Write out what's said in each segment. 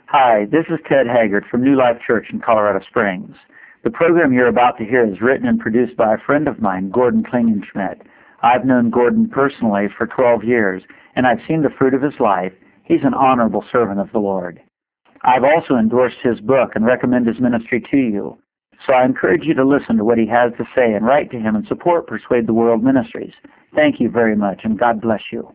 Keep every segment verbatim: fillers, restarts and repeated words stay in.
Hi, this is Ted Haggard from New Life Church in Colorado Springs. The program you're about to hear is written and produced by a friend of mine, Gordon Klingenschmidt. I've known Gordon personally for twelve years, and I've seen the fruit of his life. He's an honorable servant of the Lord. I've also endorsed his book and recommend his ministry to you. So I encourage you to listen to what he has to say and write to him and support Persuade the World Ministries. Thank you very much, and God bless you.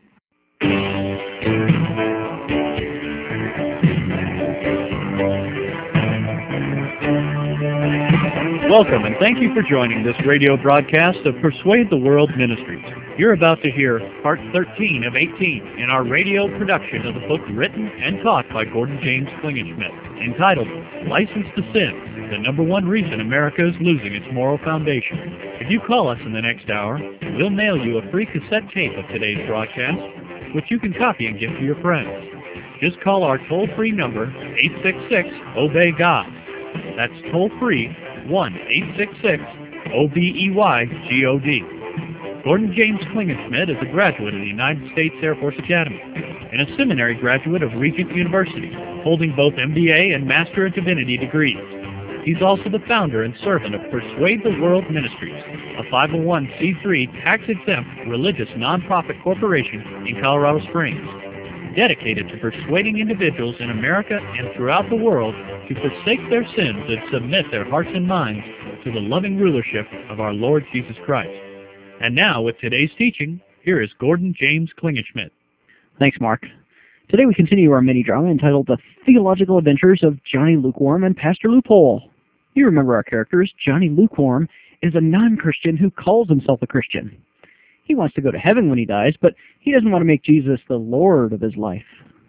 Welcome, and thank you for joining this radio broadcast of Persuade the World Ministries. You're about to hear part thirteen of eighteen in our radio production of the book written and taught by Gordon James Klingenschmidt, entitled License to Sin, the number one reason America is losing its moral foundation. If you call us in the next hour, we'll mail you a free cassette tape of today's broadcast, which you can copy and give to your friends. Just call our toll-free number, eight six six, obey God. That's toll-free, one eight six six, O B E Y G O D. Gordon James Klingenschmidt is a graduate of the United States Air Force Academy and a seminary graduate of Regent University, holding both M B A and Master of Divinity degrees. He's also the founder and servant of Persuade the World Ministries, a five oh one c three tax-exempt religious nonprofit corporation in Colorado Springs, dedicated to persuading individuals in America and throughout the world to forsake their sins and submit their hearts and minds to the loving rulership of our Lord Jesus Christ. And now, with today's teaching, here is Gordon James Klingenschmidt. Thanks, Mark. Today we continue our mini-drama entitled The Theological Adventures of Johnny Lukewarm and Pastor Loophole. You remember our characters. Johnny Lukewarm is a non-Christian who calls himself a Christian. He wants to go to heaven when he dies, but he doesn't want to make Jesus the Lord of his life.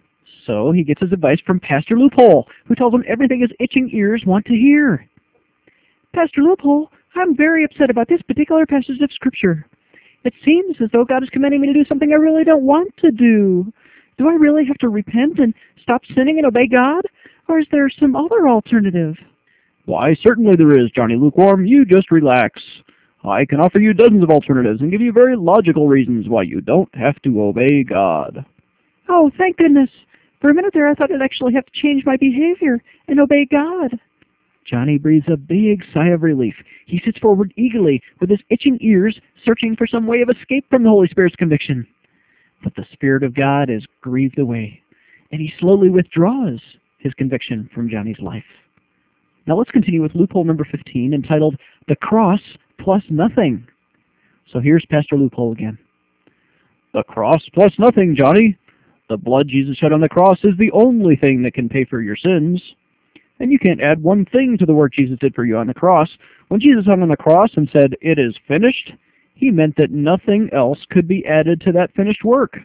So he gets his advice from Pastor Loophole, who tells him everything his itching ears want to hear. Pastor Loophole, I'm very upset about this particular passage of Scripture. It seems as though God is commanding me to do something I really don't want to do. Do I really have to repent and stop sinning and obey God? Or is there some other alternative? Why, certainly there is, Johnny Lukewarm. You just relax. I can offer you dozens of alternatives and give you very logical reasons why you don't have to obey God. Oh, thank goodness. For a minute there, I thought I'd actually have to change my behavior and obey God. Johnny breathes a big sigh of relief. He sits forward eagerly with his itching ears, searching for some way of escape from the Holy Spirit's conviction. But the Spirit of God is grieved away, and he slowly withdraws his conviction from Johnny's life. Now let's continue with loophole number fifteen, entitled The Cross Plus Nothing. So here's Pastor Loophole again. The cross plus nothing, Johnny. The blood Jesus shed on the cross is the only thing that can pay for your sins. And you can't add one thing to the work Jesus did for you on the cross. When Jesus hung on the cross and said, "It is finished," he meant that nothing else could be added to that finished work.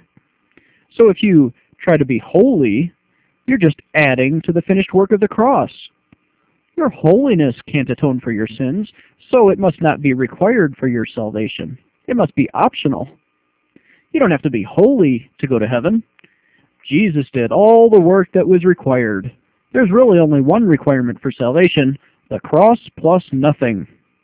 So if you try to be holy, you're just adding to the finished work of the cross. Your holiness can't atone for your sins, so it must not be required for your salvation. It must be optional. You don't have to be holy to go to heaven. Jesus did all the work that was required. There's really only one requirement for salvation, the cross plus nothing.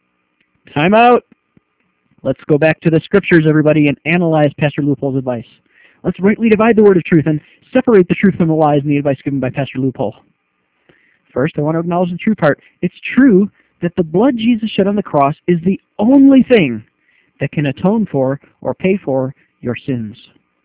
Time out. Let's go back to the Scriptures, everybody, and analyze Pastor Loophole's advice. Let's rightly divide the word of truth and separate the truth from the lies in the advice given by Pastor Loophole. First, I want to acknowledge the true part. It's true that the blood Jesus shed on the cross is the only thing that can atone for or pay for your sins.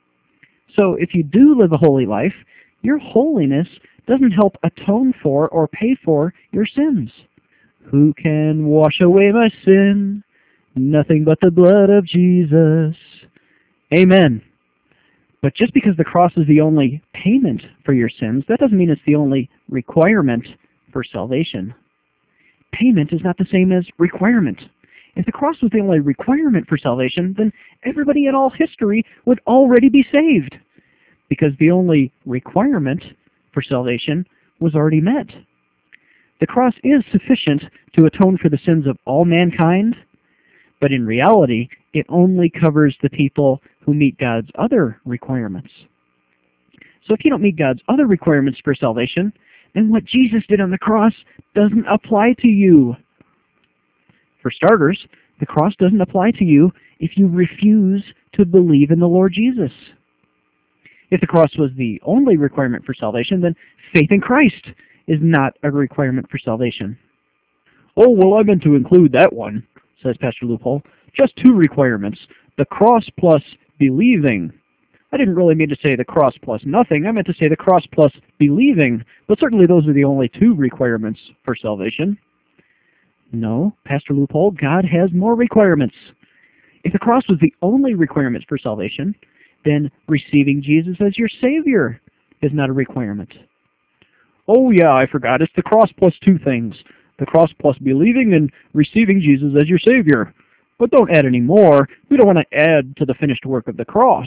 So if you do live a holy life, your holiness doesn't help atone for or pay for your sins. Who can wash away my sin? Nothing but the blood of Jesus. Amen. But just because the cross is the only payment for your sins, that doesn't mean it's the only requirement for salvation. Payment is not the same as requirement. If the cross was the only requirement for salvation, then everybody in all history would already be saved, because the only requirement for salvation was already met. The cross is sufficient to atone for the sins of all mankind, but in reality, it only covers the people who meet God's other requirements. So if you don't meet God's other requirements for salvation, then what Jesus did on the cross doesn't apply to you. For starters, the cross doesn't apply to you if you refuse to believe in the Lord Jesus. If the cross was the only requirement for salvation, then faith in Christ is not a requirement for salvation. Oh, well, I meant to include that one, says Pastor Loophole. Just two requirements, the cross plus believing. I didn't really mean to say the cross plus nothing. I meant to say the cross plus believing. But certainly those are the only two requirements for salvation. No, Pastor Loophole, God has more requirements. If the cross was the only requirement for salvation, then receiving Jesus as your Savior is not a requirement. Oh yeah, I forgot. It's the cross plus two things. The cross plus believing and receiving Jesus as your Savior. But don't add any more. We don't want to add to the finished work of the cross.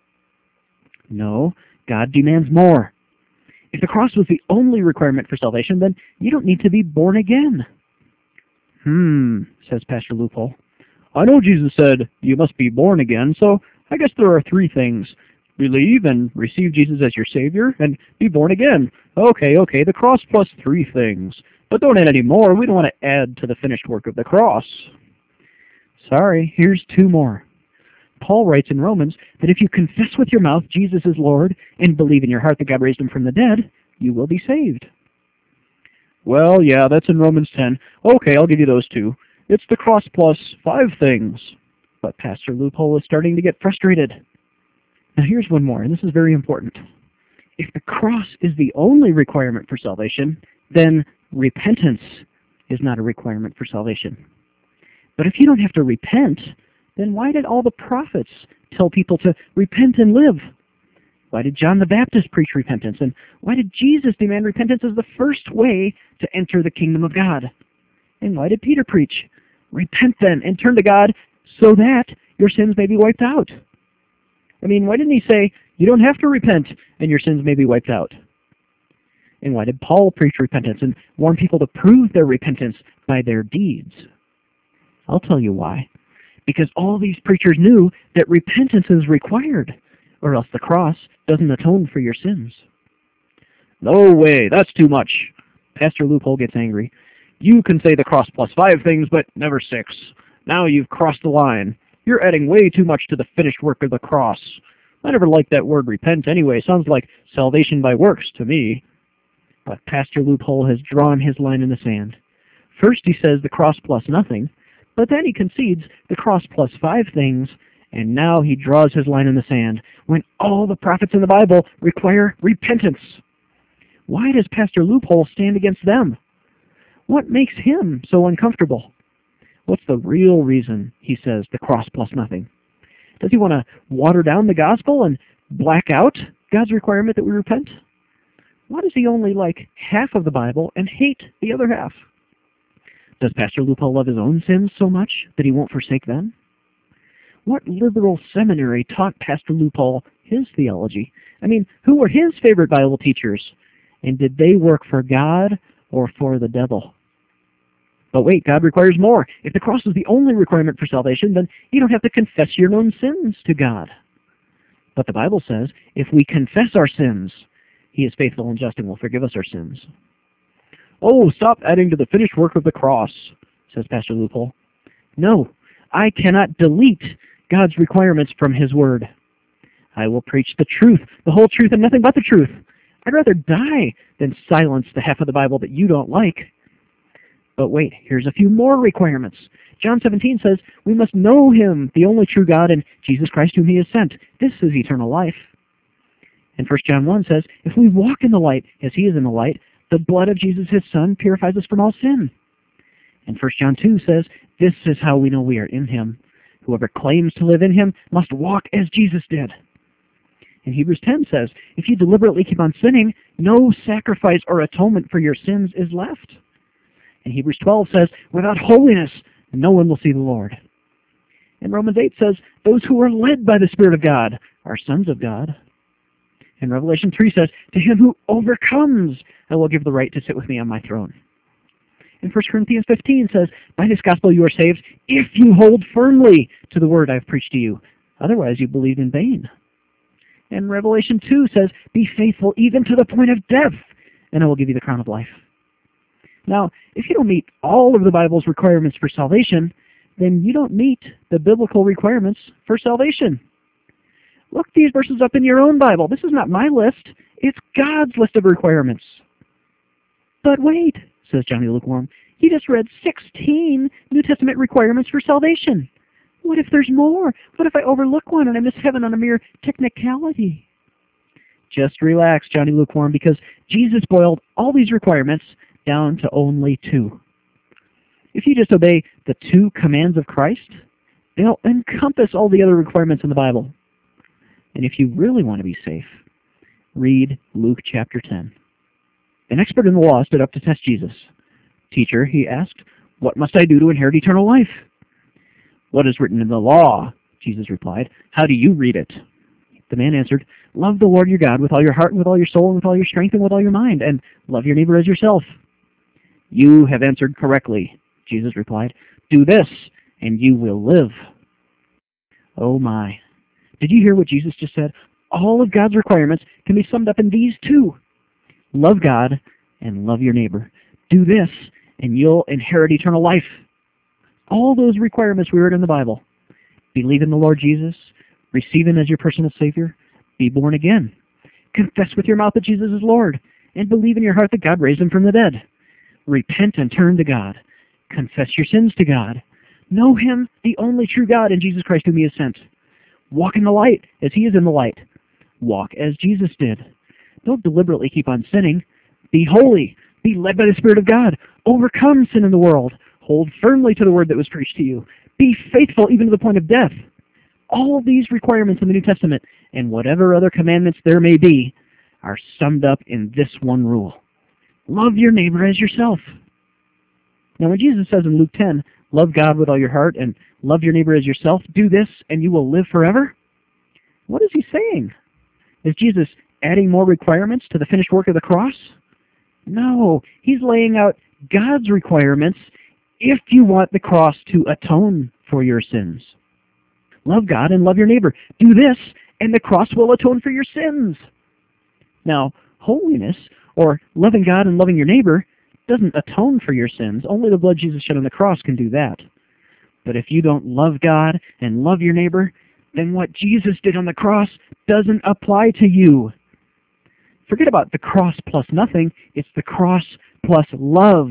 No, God demands more. If the cross was the only requirement for salvation, then you don't need to be born again. Hmm, says Pastor Loophole. I know Jesus said you must be born again, so I guess there are three things. Believe and receive Jesus as your Savior and be born again. Okay, okay, the cross plus three things. But don't add any more. We don't want to add to the finished work of the cross. Sorry, here's two more. Paul writes in Romans that if you confess with your mouth Jesus is Lord and believe in your heart that God raised him from the dead, you will be saved. Well, yeah, that's in Romans ten. Okay, I'll give you those two. It's the cross plus five things. But Pastor Loophole is starting to get frustrated. Now here's one more, and this is very important. If the cross is the only requirement for salvation, then repentance is not a requirement for salvation. But if you don't have to repent, then why did all the prophets tell people to repent and live? Why did John the Baptist preach repentance? And why did Jesus demand repentance as the first way to enter the kingdom of God? And why did Peter preach? Repent then and turn to God so that your sins may be wiped out. I mean, why didn't he say, you don't have to repent and your sins may be wiped out? And why did Paul preach repentance and warn people to prove their repentance by their deeds? I'll tell you why. Because all these preachers knew that repentance is required, or else the cross doesn't atone for your sins. No way, that's too much. Pastor Loophole gets angry. You can say the cross plus five things, but never six. Now you've crossed the line. You're adding way too much to the finished work of the cross. I never liked that word repent anyway. Sounds like salvation by works to me. But Pastor Loophole has drawn his line in the sand. First he says the cross plus nothing, but then he concedes the cross plus five things, and now he draws his line in the sand when all the prophets in the Bible require repentance. Why does Pastor Loophole stand against them? What makes him so uncomfortable? What's the real reason he says the cross plus nothing? Does he want to water down the gospel and black out God's requirement that we repent? Why does he only like half of the Bible and hate the other half? Does Pastor Loophole love his own sins so much that he won't forsake them? What liberal seminary taught Pastor Loophole his theology? I mean, who were his favorite Bible teachers? And did they work for God or for the devil? But wait, God requires more. If the cross is the only requirement for salvation, then you don't have to confess your own sins to God. But the Bible says, if we confess our sins, he is faithful and just and will forgive us our sins. Oh, stop adding to the finished work of the cross, says Pastor Loophole. No, I cannot delete God's requirements from his word. I will preach the truth, the whole truth, and nothing but the truth. I'd rather die than silence the half of the Bible that you don't like. But wait, here's a few more requirements. John seventeen says, we must know him, the only true God, and Jesus Christ whom he has sent. This is eternal life. And First John one says, if we walk in the light as he is in the light, the blood of Jesus his Son purifies us from all sin. And First John two says, this is how we know we are in him. Whoever claims to live in him must walk as Jesus did. And Hebrews ten says, if you deliberately keep on sinning, no sacrifice or atonement for your sins is left. And Hebrews twelve says, without holiness, no one will see the Lord. And Romans eight says, those who are led by the Spirit of God are sons of God. And Revelation three says, to him who overcomes, I will give the right to sit with me on my throne. And First Corinthians fifteen says, by this gospel you are saved, if you hold firmly to the word I have preached to you. Otherwise you believe in vain. And Revelation two says, be faithful even to the point of death, and I will give you the crown of life. Now, if you don't meet all of the Bible's requirements for salvation, then you don't meet the biblical requirements for salvation. Look these verses up in your own Bible. This is not my list. It's God's list of requirements. But wait, says Johnny Lukewarm. He just read sixteen New Testament requirements for salvation. What if there's more? What if I overlook one and I miss heaven on a mere technicality? Just relax, Johnny Lukewarm, because Jesus boiled all these requirements down to only two. If you just obey the two commands of Christ, they'll encompass all the other requirements in the Bible. And if you really want to be safe, read Luke chapter ten. An expert in the law stood up to test Jesus. Teacher, he asked, what must I do to inherit eternal life? What is written in the law? Jesus replied. How do you read it? The man answered, love the Lord your God with all your heart, and with all your soul, and with all your strength, and with all your mind, and love your neighbor as yourself. You have answered correctly, Jesus replied. Do this, and you will live. Oh my. Did you hear what Jesus just said? All of God's requirements can be summed up in these two. Love God and love your neighbor. Do this, and you'll inherit eternal life. All those requirements we read in the Bible. Believe in the Lord Jesus. Receive Him as your personal Savior. Be born again. Confess with your mouth that Jesus is Lord. And believe in your heart that God raised Him from the dead. Repent and turn to God. Confess your sins to God. Know Him, the only true God, and Jesus Christ whom He has sent. Walk in the light as He is in the light. Walk as Jesus did. Don't deliberately keep on sinning. Be holy. Be led by the Spirit of God. Overcome sin in the world. Hold firmly to the word that was preached to you. Be faithful even to the point of death. All of these requirements in the New Testament, and whatever other commandments there may be, are summed up in this one rule. Love your neighbor as yourself. Now when Jesus says in Luke ten, love God with all your heart and love your neighbor as yourself, do this and you will live forever, what is He saying? Is Jesus adding more requirements to the finished work of the cross? No, He's laying out God's requirements if you want the cross to atone for your sins. Love God and love your neighbor. Do this, and the cross will atone for your sins. Now, holiness, or loving God and loving your neighbor, doesn't atone for your sins. Only the blood Jesus shed on the cross can do that. But if you don't love God and love your neighbor, then what Jesus did on the cross doesn't apply to you. Forget about the cross plus nothing. It's the cross plus love.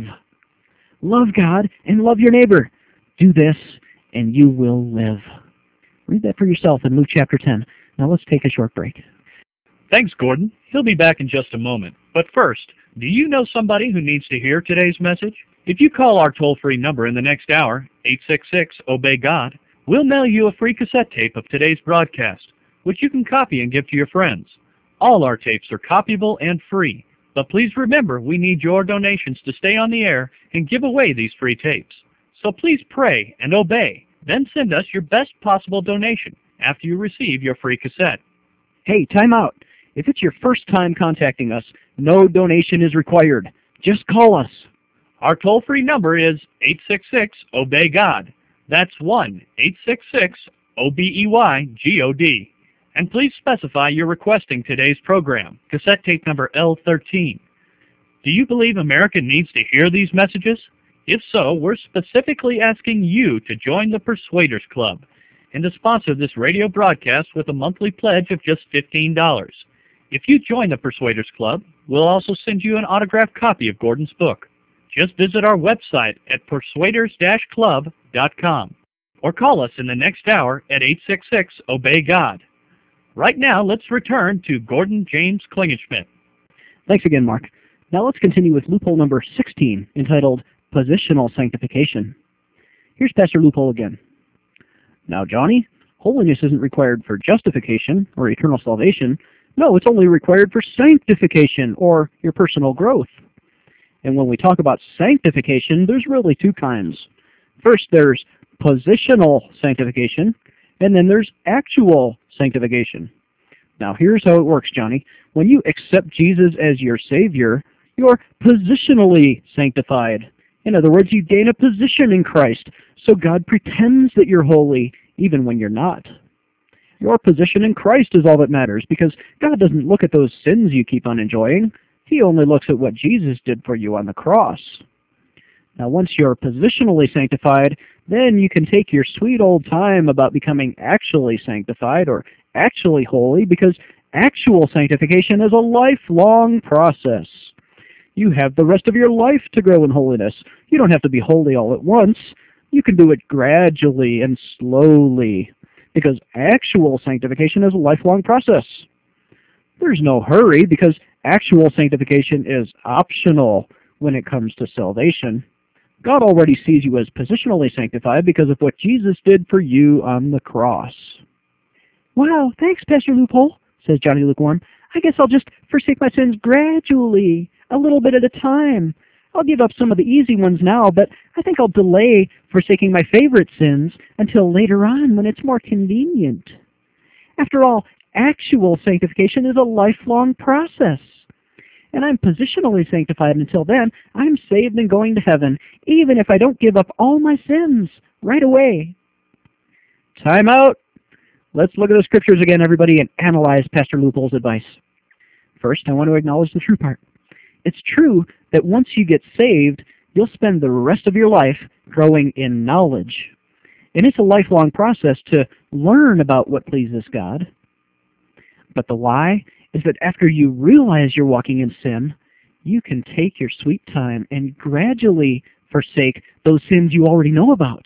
Love God and love your neighbor. Do this, and you will live. Read that for yourself in Luke chapter ten. Now let's take a short break. Thanks, Gordon. He'll be back in just a moment. But first, do you know somebody who needs to hear today's message? If you call our toll-free number in the next hour, eight six six, obey God, we'll mail you a free cassette tape of today's broadcast, which you can copy and give to your friends. All our tapes are copyable and free. But please remember, we need your donations to stay on the air and give away these free tapes. So please pray and obey. Then send us your best possible donation after you receive your free cassette. Hey, time out. If it's your first time contacting us, no donation is required. Just call us. Our toll-free number is eight six six, obey God. That's one eight six six, O B E Y G O D. And please specify you're requesting today's program, cassette tape number L thirteen. Do you believe America needs to hear these messages? If so, we're specifically asking you to join the Persuaders Club and to sponsor this radio broadcast with a monthly pledge of just fifteen dollars. If you join the Persuaders Club, we'll also send you an autographed copy of Gordon's book. Just visit our website at persuaders dash club dot com or call us in the next hour at eight six six, obey God. Right now, let's return to Gordon James Klingenschmitt. Thanks again, Mark. Now let's continue with loophole number sixteen, entitled Positional Sanctification. Here's Pastor Loophole again. Now, Johnny, holiness isn't required for justification or eternal salvation. No, it's only required for sanctification or your personal growth. And when we talk about sanctification, there's really two kinds. First, there's positional sanctification, and then there's actual sanctification. Now, here's how it works, Johnny. When you accept Jesus as your Savior, you're positionally sanctified. In other words, you gain a position in Christ, so God pretends that you're holy even when you're not. Your position in Christ is all that matters, because God doesn't look at those sins you keep on enjoying. He only looks at what Jesus did for you on the cross. Now, once you're positionally sanctified, then you can take your sweet old time about becoming actually sanctified or actually holy because actual sanctification is a lifelong process. You have the rest of your life to grow in holiness. You don't have to be holy all at once. You can do it gradually and slowly because actual sanctification is a lifelong process. There's no hurry because actual sanctification is optional when it comes to salvation. God already sees you as positionally sanctified because of what Jesus did for you on the cross. Wow, thanks, Pastor Loophole, says Johnny Lukewarm. I guess I'll just forsake my sins gradually, a little bit at a time. I'll give up some of the easy ones now, but I think I'll delay forsaking my favorite sins until later on when it's more convenient. After all, actual sanctification is a lifelong process. And I'm positionally sanctified until then. I'm saved and going to heaven, even if I don't give up all my sins right away. Time out. Let's look at the scriptures again, everybody, and analyze Pastor Loophole's advice. First, I want to acknowledge the true part. It's true that once you get saved, you'll spend the rest of your life growing in knowledge. And it's a lifelong process to learn about what pleases God. But the lie is that after you realize you're walking in sin, you can take your sweet time and gradually forsake those sins you already know about.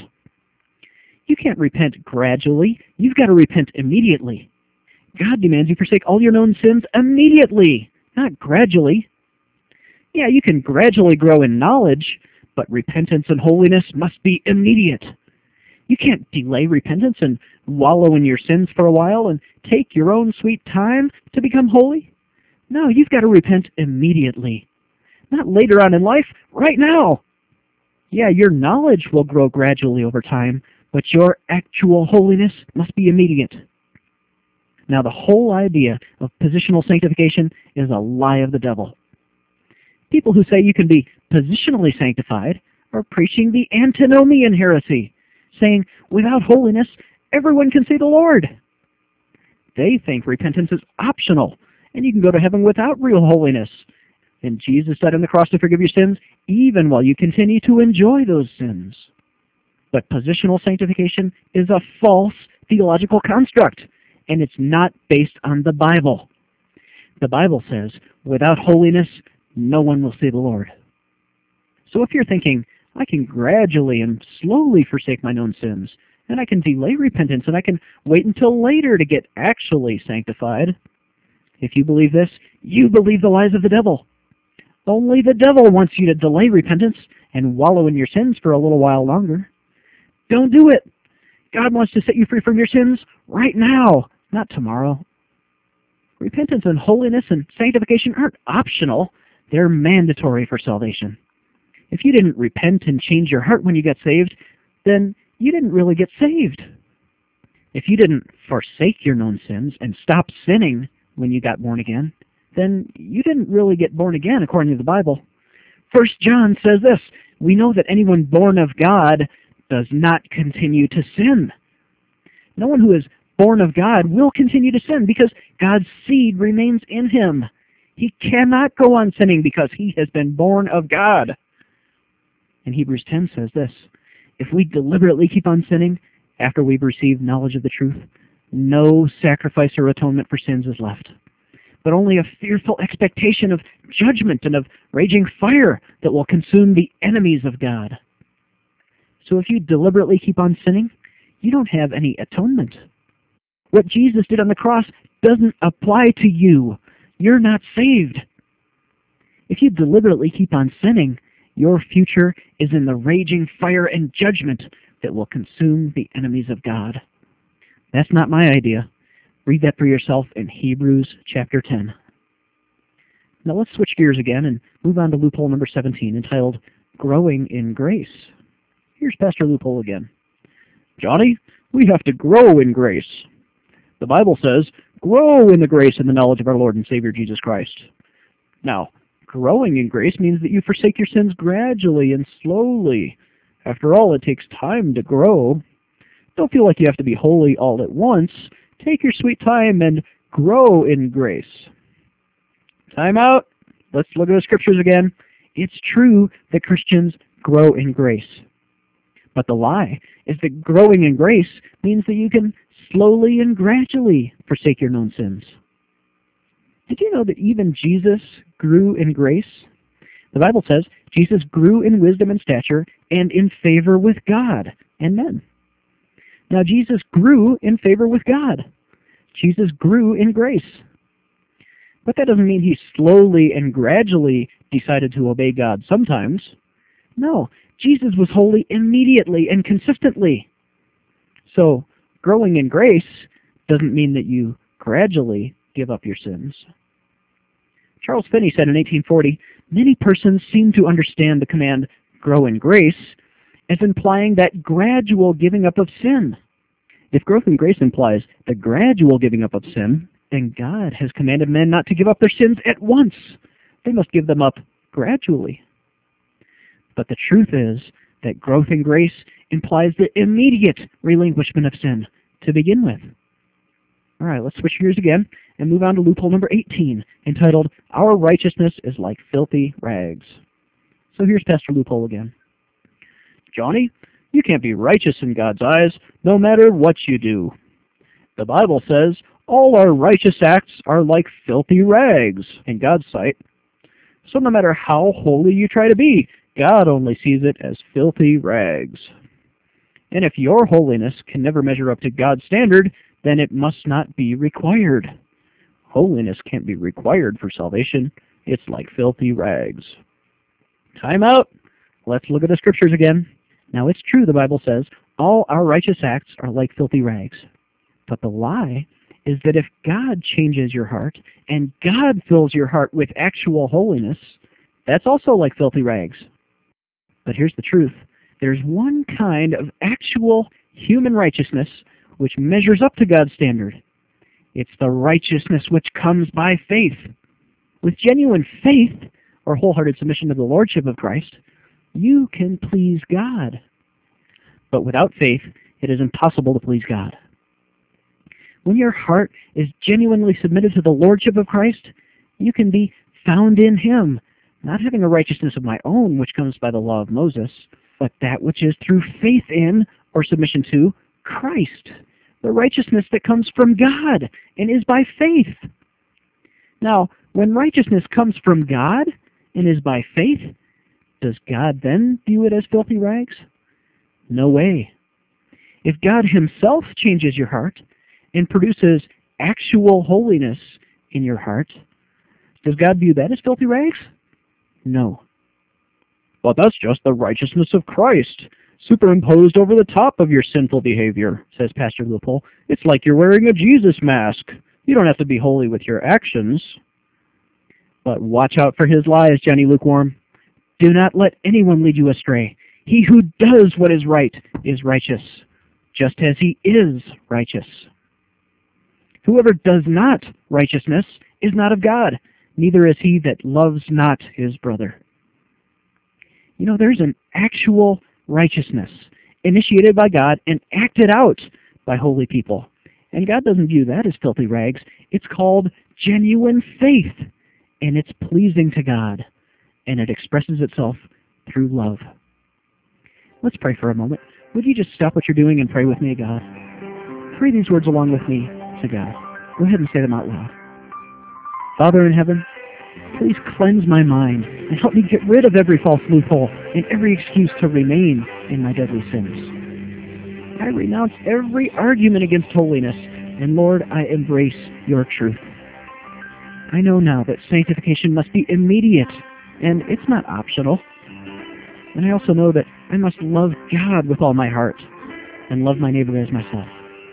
You can't repent gradually. You've got to repent immediately. God demands you forsake all your known sins immediately, not gradually. Yeah, you can gradually grow in knowledge, but repentance and holiness must be immediate. You can't delay repentance and wallow in your sins for a while and take your own sweet time to become holy. No, you've got to repent immediately. Not later on in life, right now. Yeah, your knowledge will grow gradually over time, but your actual holiness must be immediate. Now, the whole idea of positional sanctification is a lie of the devil. People who say you can be positionally sanctified are preaching the antinomian heresy, saying, without holiness, everyone can see the Lord. They think repentance is optional, and you can go to heaven without real holiness. And Jesus died on the cross to forgive your sins, even while you continue to enjoy those sins. But positional sanctification is a false theological construct, and it's not based on the Bible. The Bible says, without holiness, no one will see the Lord. So if you're thinking, I can gradually and slowly forsake my known sins, and I can delay repentance, and I can wait until later to get actually sanctified, if you believe this, you believe the lies of the devil. Only the devil wants you to delay repentance and wallow in your sins for a little while longer. Don't do it. God wants to set you free from your sins right now, not tomorrow. Repentance and holiness and sanctification aren't optional. They're mandatory for salvation. If you didn't repent and change your heart when you got saved, then you didn't really get saved. If you didn't forsake your known sins and stop sinning when you got born again, then you didn't really get born again according to the Bible. First John says this, we know that anyone born of God does not continue to sin. No one who is born of God will continue to sin because God's seed remains in him. He cannot go on sinning because he has been born of God. And Hebrews ten says this, if we deliberately keep on sinning after we've received knowledge of the truth, no sacrifice or atonement for sins is left, but only a fearful expectation of judgment and of raging fire that will consume the enemies of God. So if you deliberately keep on sinning, you don't have any atonement. What Jesus did on the cross doesn't apply to you. You're not saved. If you deliberately keep on sinning, your future is in the raging fire and judgment that will consume the enemies of God. That's not my idea. Read that for yourself in Hebrews chapter ten. Now let's switch gears again and move on to loophole number seventeen, entitled Growing in Grace. Here's Pastor Loophole again. Johnny, we have to grow in grace. The Bible says, grow in the grace and the knowledge of our Lord and Savior Jesus Christ. Now, growing in grace means that you forsake your sins gradually and slowly. After all, it takes time to grow. Don't feel like you have to be holy all at once. Take your sweet time and grow in grace. Time out. Let's look at the scriptures again. It's true that Christians grow in grace. But the lie is that growing in grace means that you can slowly and gradually forsake your known sins. Did you know that even Jesus grew in grace? The Bible says Jesus grew in wisdom and stature and in favor with God and men. Now, Jesus grew in favor with God. Jesus grew in grace. But that doesn't mean he slowly and gradually decided to obey God sometimes. No, Jesus was holy immediately and consistently. So, growing in grace doesn't mean that you gradually give up your sins. Charles Finney said in eighteen forty, many persons seem to understand the command, grow in grace, as implying that gradual giving up of sin. If growth in grace implies the gradual giving up of sin, then God has commanded men not to give up their sins at once. They must give them up gradually. But the truth is that growth in grace implies the immediate relinquishment of sin to begin with. All right, let's switch gears again and move on to loophole number eighteen, entitled, Our Righteousness is Like Filthy Rags. So here's Pastor Loophole again. Johnny, you can't be righteous in God's eyes, no matter what you do. The Bible says, all our righteous acts are like filthy rags in God's sight. So no matter how holy you try to be, God only sees it as filthy rags. And if your holiness can never measure up to God's standard, then it must not be required. Holiness can't be required for salvation. It's like filthy rags. Time out. Let's look at the scriptures again. Now, it's true, the Bible says, all our righteous acts are like filthy rags. But the lie is that if God changes your heart and God fills your heart with actual holiness, that's also like filthy rags. But here's the truth. There's one kind of actual human righteousness which measures up to God's standard. It's the righteousness which comes by faith. With genuine faith, or wholehearted submission to the Lordship of Christ, you can please God. But without faith, it is impossible to please God. When your heart is genuinely submitted to the Lordship of Christ, you can be found in Him, not having a righteousness of my own, which comes by the law of Moses, but that which is through faith in, or submission to, Christ, the righteousness that comes from God and is by faith. Now, when righteousness comes from God and is by faith, does God then view it as filthy rags? No way. If God Himself changes your heart and produces actual holiness in your heart, does God view that as filthy rags? No. But that's just the righteousness of Christ, superimposed over the top of your sinful behavior, says Pastor Loophole. It's like you're wearing a Jesus mask. You don't have to be holy with your actions. But watch out for his lies, Johnny Lukewarm. Do not let anyone lead you astray. He who does what is right is righteous, just as he is righteous. Whoever does not righteousness is not of God, neither is he that loves not his brother. You know, there's an actual righteousness initiated by God and acted out by holy people. And God doesn't view that as filthy rags. It's called genuine faith, and it's pleasing to God, and it expresses itself through love. Let's pray for a moment. Would you just stop what you're doing and pray with me to God? Pray these words along with me to God. Go ahead and say them out loud. Father in heaven, please cleanse my mind and help me get rid of every false loophole and every excuse to remain in my deadly sins. I renounce every argument against holiness, and Lord, I embrace your truth. I know now that sanctification must be immediate, and it's not optional. And I also know that I must love God with all my heart and love my neighbor as myself.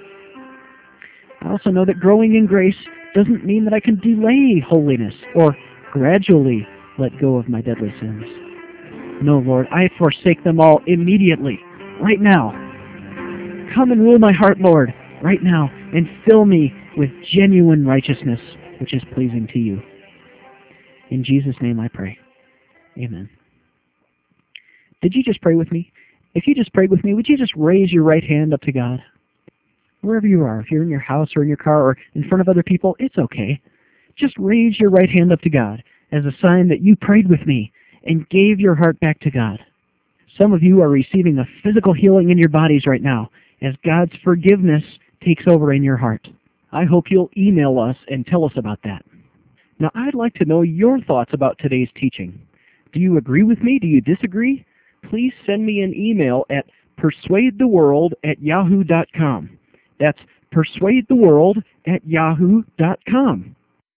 I also know that growing in grace doesn't mean that I can delay holiness or gradually let go of my deadly sins. No, Lord, I forsake them all immediately, right now. Come and rule my heart, Lord, right now, and fill me with genuine righteousness, which is pleasing to you. In Jesus' name I pray. Amen. Did you just pray with me? If you just prayed with me, would you just raise your right hand up to God? Wherever you are, if you're in your house or in your car or in front of other people, it's okay. Just raise your right hand up to God as a sign that you prayed with me and gave your heart back to God. Some of you are receiving a physical healing in your bodies right now as God's forgiveness takes over in your heart. I hope you'll email us and tell us about that. Now, I'd like to know your thoughts about today's teaching. Do you agree with me? Do you disagree? Please send me an email at persuade the world at yahoo dot com. That's persuade the world at yahoo dot com.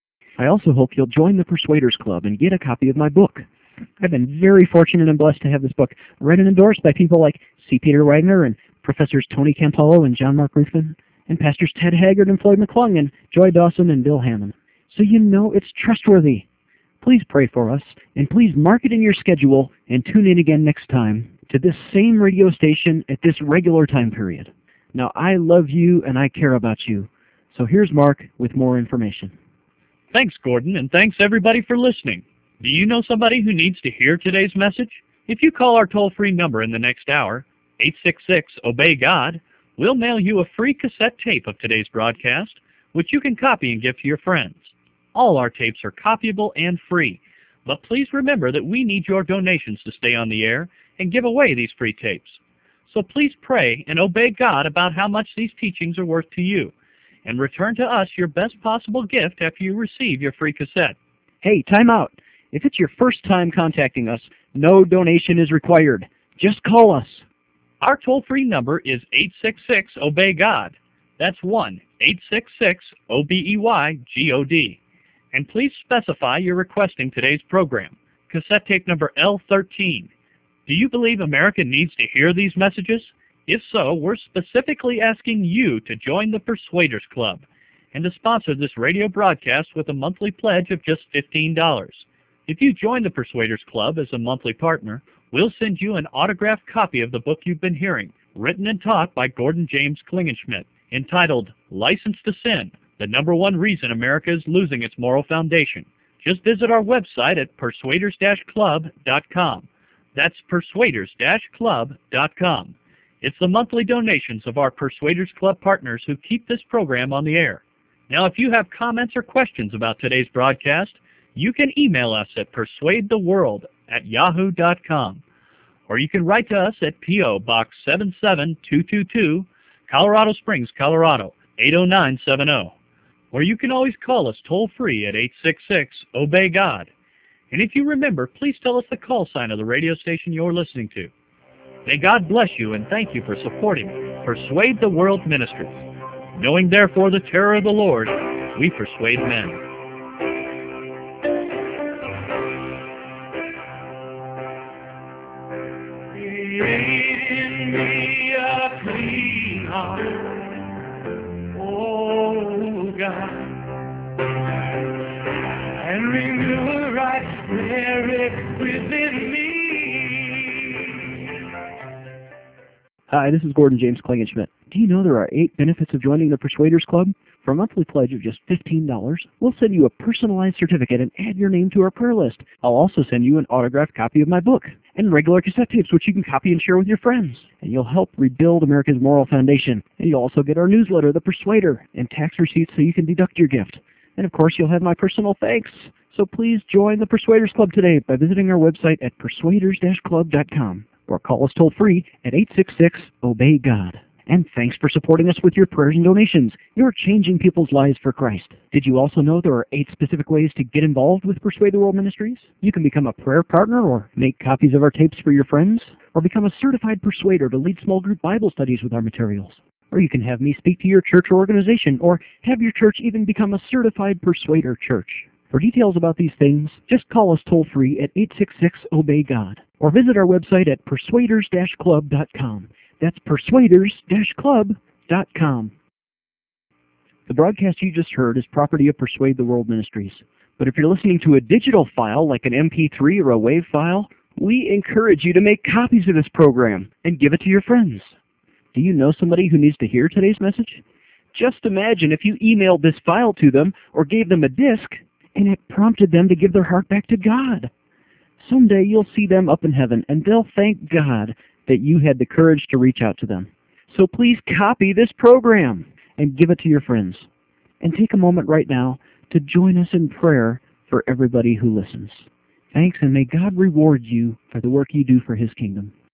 I also hope you'll join the Persuaders Club and get a copy of my book. I've been very fortunate and blessed to have this book read and endorsed by people like C. Peter Wagner and Professors Tony Campolo and John Mark Ruthven, and Pastors Ted Haggard and Floyd McClung and Joy Dawson and Bill Hammond. So you know it's trustworthy. Please pray for us, and please mark it in your schedule and tune in again next time to this same radio station at this regular time period. Now, I love you and I care about you. So here's Mark with more information. Thanks, Gordon, and thanks everybody for listening. Do you know somebody who needs to hear today's message? If you call our toll-free number in the next hour, eight six six, obey God, we'll mail you a free cassette tape of today's broadcast, which you can copy and give to your friends. All our tapes are copyable and free, but please remember that we need your donations to stay on the air and give away these free tapes. So please pray and obey God about how much these teachings are worth to you, and return to us your best possible gift after you receive your free cassette. Hey, time out. If it's your first time contacting us, no donation is required. Just call us. Our toll-free number is eight six six, obey God. That's one eight six six, O B E Y G O D. And please specify you're requesting today's program, cassette tape number L thirteen. Do you believe America needs to hear these messages? If so, we're specifically asking you to join the Persuaders Club and to sponsor this radio broadcast with a monthly pledge of just fifteen dollars. If you join the Persuaders Club as a monthly partner, we'll send you an autographed copy of the book you've been hearing, written and taught by Gordon James Klingenschmitt, entitled License to Sin, the number one reason America is losing its moral foundation. Just visit our website at persuaders dash club dot com. That's persuaders dash club dot com. It's the monthly donations of our Persuaders Club partners who keep this program on the air. Now, if you have comments or questions about today's broadcast, you can email us at persuade the world at yahoo dot com. Or you can write to us at P O Box seven seven two two two, Colorado Springs, Colorado, eight oh nine seven oh. Or you can always call us toll-free at eight six six, obey God. And if you remember, please tell us the call sign of the radio station you're listening to. May God bless you, and thank you for supporting Persuade the World Ministries. Knowing therefore the terror of the Lord, we persuade men. Create in me a clean heart, oh God, and renew a right spirit within me. Hi, this is Gordon James Klingenschmitt. Do you know there are eight benefits of joining the Persuaders Club? For a monthly pledge of just fifteen dollars, we'll send you a personalized certificate and add your name to our prayer list. I'll also send you an autographed copy of my book and regular cassette tapes which you can copy and share with your friends. And you'll help rebuild America's moral foundation. And you'll also get our newsletter, The Persuader, and tax receipts so you can deduct your gift. And of course, you'll have my personal thanks. So please join the Persuaders Club today by visiting our website at persuaders dash club dot com or call us toll-free at eight six six, obey God. And thanks for supporting us with your prayers and donations. You're changing people's lives for Christ. Did you also know there are eight specific ways to get involved with Persuade the World Ministries? You can become a prayer partner or make copies of our tapes for your friends, or become a certified persuader to lead small group Bible studies with our materials. Or you can have me speak to your church or organization, or have your church even become a certified persuader church. For details about these things, just call us toll-free at eight six six, obey God, or visit our website at persuaders dash club dot com. That's persuaders dash club dot com. The broadcast you just heard is property of Persuade the World Ministries. But if you're listening to a digital file like an M P three or a WAV file, we encourage you to make copies of this program and give it to your friends. Do you know somebody who needs to hear today's message? Just imagine if you emailed this file to them or gave them a disc and it prompted them to give their heart back to God. Someday you'll see them up in heaven and they'll thank God that you had the courage to reach out to them. So please copy this program and give it to your friends. And take a moment right now to join us in prayer for everybody who listens. Thanks, and may God reward you for the work you do for His kingdom.